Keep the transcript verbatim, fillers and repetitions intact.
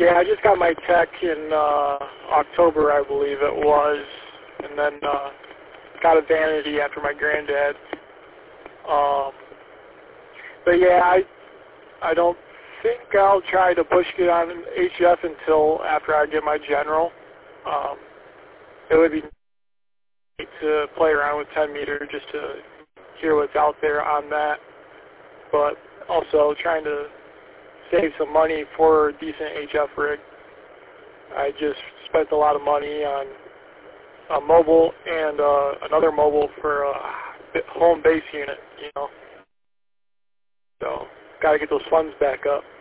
Yeah, I just got my tech in uh, October, I believe it was, and then uh, got a vanity after my granddad. Um, but yeah, I I don't think I'll try to push it on H F until after I get my general. Um, it would be neat to play around with ten meter just to hear what's out there on that, but also trying to save some money for a decent H F rig. I just spent a lot of money on a mobile and uh, another mobile for a home base unit, you know. So, got to get those funds back up.